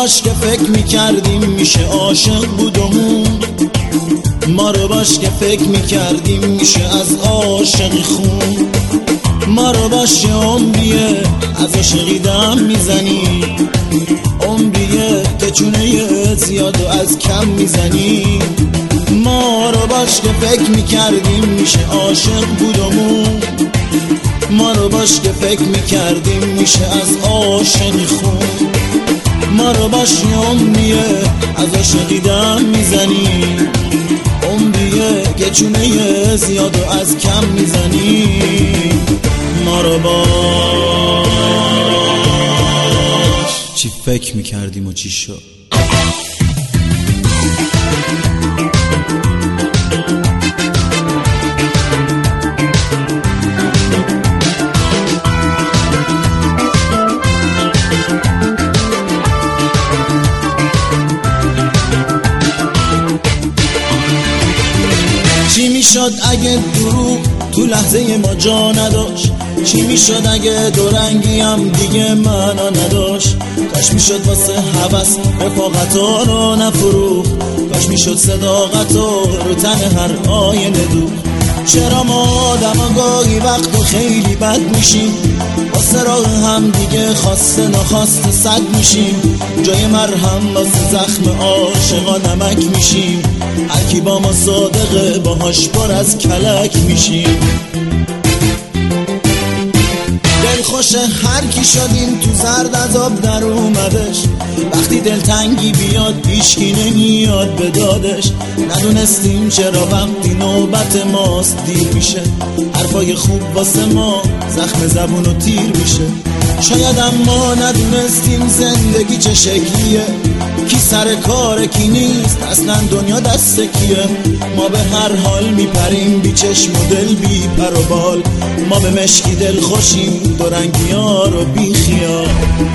باش که فکر میکردیم میشه عاشق بودمون، ما رو باش که فکر میکردیم میشه از عاشقی خون، ما رو باش یه عمریه از عاشقی دم میزنی، عمریه که چونه زیاد و از کم میزنی. ما رو باش که فکر میکردیم میشه عاشق بودمون، ما رو باش که فکر میکردیم میشه از عاشقی خون، ما رو باش یه عمریه از عاشقی دم میزنی، عمریه که چونه زیاد و از کم میزنی. ما رو باش چی فکر میکردیم و چی شد. چی میشد اگه دروغ تو لحظه ما جا نداشت؟ چی میشد اگه دورنگی هم دیگه معنا نداشت؟ کاش میشد واسه هوس رفاقتا رو نفروخت، کاش میشد صداقتا رو تن هر آینه دوخت. چرا ما آدم گاهی وقت خیلی بد میشیم، واسه راه هم دیگه خواسته نخواسته صد میشیم، جای مرهم واسه زخم عاشقا نمک میشیم، هر کی با ما صادقه باهاش پر از کلک میشیم. دل خوش هر کی شدیم تو زرد عذاب در اومدش، وقتی دلتنگی بیاد هیچکی نمیاد به دادش، ندونستیم چرا وقتی نوبت ماست دیر میشه، حرفای خوب واسه ما زخم زبون و تیر میشه. شاید اما ندونستیم زندگی چه شکلیه، کی سر کار کی نیست اصلا دنیا دست کیه. ما به هر حال میپریم بی چشم و دل بی پر و بال، ما به مشکی دل خوشیم دورنگی ها رو بی خیال.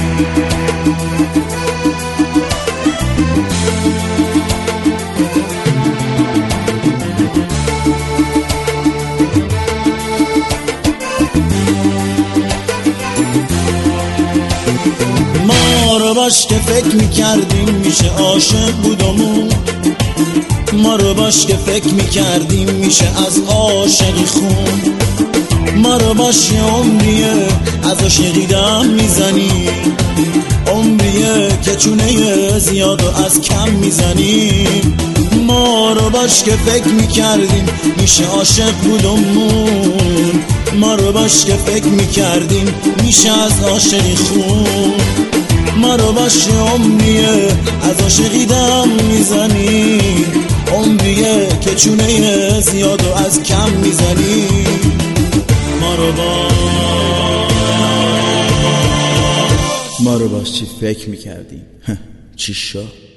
ما رو باش که فکر میکردیم میشه عاشق بودمون، ما رو باش که فکر میکردیم میشه از عاشقی خون، ما رو باش یه عمریه از عاشقی دم میزنی، عمریه که چونه زیاد و از کم میزنی. ما رو باش که فکر میکردیم میشه عاشق بودمون، ما رو باش که فکر میکردیم میشه از عاشقی خون، ما رو باش یه عمریه از عاشقی دم میزنی، عمریه که چونه زیاد و از کم میزنی. ما رو باش چی فکر میکردیم چی شد.